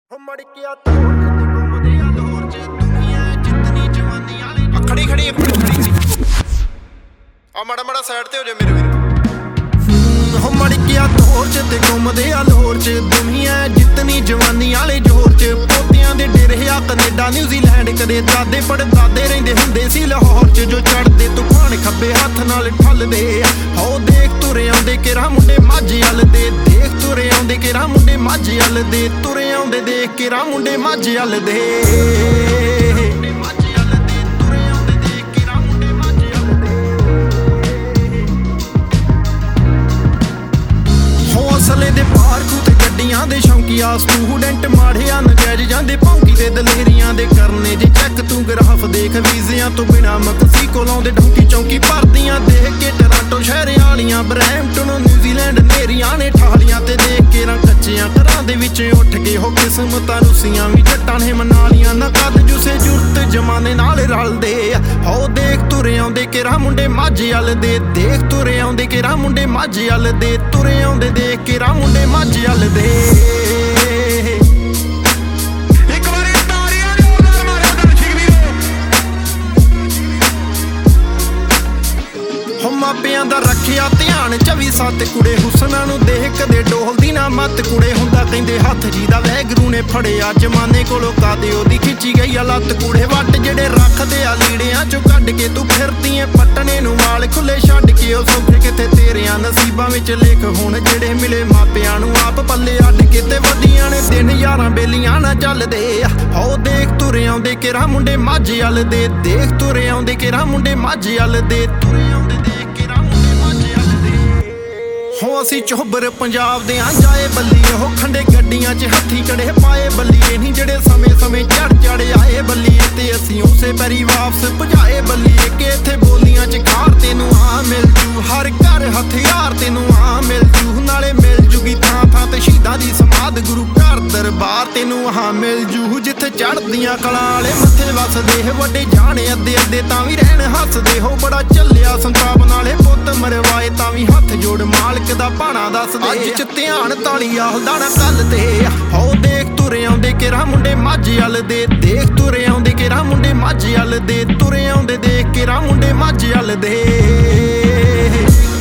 ਮੜਕਿਆ ਤੋੜ ਜਿੱਤੇ ਘੁੰਮਦੇ ਆ ਲਾਹੌਰ ਚ ਦੁਨੀਆ ਜਿੱਤਨੀ ਜਵਾਨੀ ਵਾਲੇ ਖੜੀ ਖੜੀ ਆ ਮਾੜਾ ਸਾਈਡ ਤੇ ਹੋ ਜਾ ਮੇਰੇ ਵੀਰ ਹੋ ਮੜਕਿਆ ਤੋੜ ਜਿੱਤੇ ਘੁੰਮਦੇ ਆ ਲਾਹੌਰ ਚ ਦੁਨੀਆ ਜਿੱਤਨੀ ਜਵਾਨੀ ਵਾਲੇ ਜੋਰ ਚ ਪੋਤਿਆਂ ਦੇ ਡੇਰੇ ਆ ਕੈਨੇਡਾ ਨਿਊਜ਼ੀਲੈਂਡ ਕਦੇ ਦਾਦੇ ਪੜਦਾਦੇ ਰਹਿੰਦੇ ਹੁੰਦੇ ਸੀ ਲਾਹੌਰ ਚ ਜੋ ਚੜਦੇ ਤੂਫਾਨ ਖੱਬੇ ਹੱਥ ਨਾਲ ਠੱਲਦੇ ਹੋ ਦੇਖ ਤੁਰੇ ਆਉਂਦੇ ਕਿਰਾ ਮੁੰਡੇ ਮਾਝੇ ਵੱਲ ਦੇ ਦੇਖ ਤੁਰੇ ਆਉਂਦੇ ਕਿਰਾ ਮੁੰਡੇ ਮਾਝੇ ਵੱਲ ਦੇ ਤੁਰੇ ਆਉਂਦੇ ਦੇਖ ਕਿਰਾ ਮੁੰਡੇ ਮਾਝੇ ਵੱਲ ਦੇ ਹੌਸਲੇ ਦੇ ਪਾਰਕੂ ਤੇ ਗੱਡੀਆਂ ਦੇ ਸ਼ੌਂਕੀਆ ਸਟੂਡੈਂਟ ਮਾੜਿਆ ਨਜਾਇਜ਼ ਜਾਂਦੇ ਭੌਂਕੀ ਦੇ ਦਲੇਰੀਆਂ ਦੇ ਕਰਨੇ ਜੇ ਚੈੱਕ ਤੂੰ ਗ੍ਰਾਫ ਦੇਖ ਵੀਜ਼ਿਆਂ ਤੋਂ ਬਿਨਾ ਮਕਸੀ ਕੋਲੋਂ ਦੇ ਢੌਂਕੀ ਚੌਂਕੀ ਭਰਦੀਆਂ ਦੇਖ ਕੇ ਟੋਰਾਂਟੋ ਸ਼ਹਿਰ ਵਾਲੀਆਂ ਬਰੈਂਪਟਨ ਨਿਊਜ਼ੀਲੈਂਡ ਨੇਰੀਆਂ ਨੇ ਠਾਲੀਆਂ ਤੇ ਦੇਖ ਕੇ ਰਾਂ ਕੱਚਿਆਂ ਘਰਾਂ ਦੇ ਵਿੱਚ ਉੱਠ ਕੇ ਹੋ ਕਿਸਮਤਾਂ ਰੁੱਸੀਆਂ ਵੀ ਜੱਟਾਂ ਨੇ ਮਨਾ ਲੀਆਂ ਨਾ ਕਦ ਜੁਸੇ ਜੁਰਤ ਜਮਾਨੇ ਨਾਲ ਰਲਦੇ ਹੋ ਦੇਖ ਤੁਰੇ ਆਉਂਦੇ ਕਿਰਾ ਮੁੰਡੇ ਮਾਝੇ ਵੱਲ ਦੇ ਦੇਖ ਤੁਰੇ ਆਉਂਦੇ ਕਿਰਾ ਮੁੰਡੇ ਮਾਝੇ ਵੱਲ ਦੇ ਤੁਰੇ ਆਉਂਦੇ ਦੇਖ ਕਿਰਾ ਮੁੰਡੇ ਮਾਝੇ ਵੱਲ ਦੇ ਮਾਪਿਆਂ ਦਾ ਰੱਖਿਆ ਧਿਆਨ 24/7 ਕੁੜੇ ਹੁਸਨਾਂ ਨੂੰ ਦੇਖ ਕਦੇ ਡੋਲਦੀ ਨਾ ਮੱਤ ਕੁੜੇ ਹੁੰਦਾ ਕਹਿੰਦੇ ਹੱਥ ਜੀ ਦਾ ਵੈਗਰੂ ਨੇ ਫੜਿਆ ਜਮਾਨੇ ਕੋਲੋਂ ਕਾਦੇ ਉਹਦੀ ਖਿੱਚੀ ਗਈ ਆ ਲੱਤ ਕੁੜੇ ਵੱਟ ਜਿਹੜੇ ਰੱਖਦੇ ਆ ਲੀੜਿਆਂ ਚੋਂ ਕੱਢ ਕੇ ਤੂੰ ਫਿਰਦੀ ਐ ਪੱਟਣੇ ਨੂੰ ਵਾਲ ਖੁੱਲੇ ਛੱਡ ਕੇ ਉਹ ਸੌਖੇ ਕਿਤੇ ਤੇਰਿਆਂ ਨਸੀਬਾਂ ਵਿੱਚ ਲਿਖ ਹੁਣ ਜਿਹੜੇ ਮਿਲੇ ਮਾਪਿਆਂ ਨੂੰ ਆਪ ਪੱਲੇ ਅੱਡ ਕੇ ਤੇ ਵੱਡੀਆਂ ਨੇ ਦਿਨ ਯਾਰਾਂ ਬੇਲੀਆਂ ਨਾ ਚੱਲਦੇ ਹੋ ਦੇਖ ਤੁਰੇ ਆਉਂਦੇ ਕਿਰਾ ਮੁੰਡੇ ਮਾਝੇ ਵੱਲ ਦੇ ਦੇਖ ਤੁਰੇ ਆਉਂਦੇ ਕਿਰਾ ਮੁੰਡੇ ਮਾਝੇ ਵੱਲ ਦੇ ਤੁਰੇ ਆਉਂਦੇ ਹੋ ਅਸੀਂ ਚੋਬਰ ਪੰਜਾਬ ਦੇ ਆ ਜਾਏ ਬੱਲੀਏ ਹੋ ਖੰਡੇ ਗੱਡੀਆਂ 'ਚ ਹੱਥੀ ਕੜੇ ਪਾਏ ਬੱਲੀਏ ਨਹੀਂ ਜਿਹੜੇ ਸਮੇਂ ਚੜ ਆਏ ਬੱਲੀਏ ਤੇ ਅਸੀਂ ਉਸੇ ਪੈਰੀ ਵਾਪਸ ਭਜਾਏ ਬੱਲੀਏ ਕਿ ਇੱਥੇ ਬੋਲੀਆਂ 'ਚ ਖਾਰ ਤੈਨੂੰ ਆ ਮਿਲ ਜੂ ਹਰ ਘਰ ਹਥਿਆਰ ਤੈਨੂੰ ਆ ਮਿਲ ਜੂ ਨਾਲੇ ਮਿਲ ਜੂਗੀ ਥਾਂ ਤੇ ਸ਼ਹੀਦਾਂ ਦੀ ਸਮਾਧ ਗੁਰੂ ਘਰ ਦਰਬਾਰ ਤੈਨੂੰ ਆ ਮਿਲ ਜੂ ਜਿੱਥੇ ਚੜਦੀਆਂ ਕਲਾਂ ਵਾਲੇ ਮੱਥੇ ਵੱਸਦੇ ਵੱਡੇ ਜਾਣੇ ਅੱਧੇ ਤਾਂ ਵੀ ਰਹਿਣ ਹੱਸਦੇ ਹੋ ਬੜਾ ਚੱਲਿਆ ਸੰਤਾਪ ਨਾਲੇ ਪੁੱਤ ਮਰਵਾਏ ਤਾਂ ਵੀ ਹੱਥ ਜੋੜ ਮਾਲਕ ਦਾ ਭਾਣਾ ਦੱਸਦੇ ਅੱਜ ਚ ਧਿਆਨ ਤਾਲੀ ਆਹਦਾ ਨਾ ਕੱਲ ਤੇ ਹੋ ਦੇਖ ਤੁਰੇ ਆਉਂਦੇ ਕਿਰਾ ਮੁੰਡੇ ਮਾਝੇ ਵੱਲ ਦੇ ਦੇਖ ਤੁਰੇ ਆਉਂਦੇ ਕਿਰਾ ਮੁੰਡੇ ਮਾਝੇ ਵੱਲ ਦੇ ਤੁਰੇ ਆਉਂਦੇ ਦੇਖ ਕਿਰਾ ਮੁੰਡੇ ਮਾਝੇ ਵੱਲ ਦੇ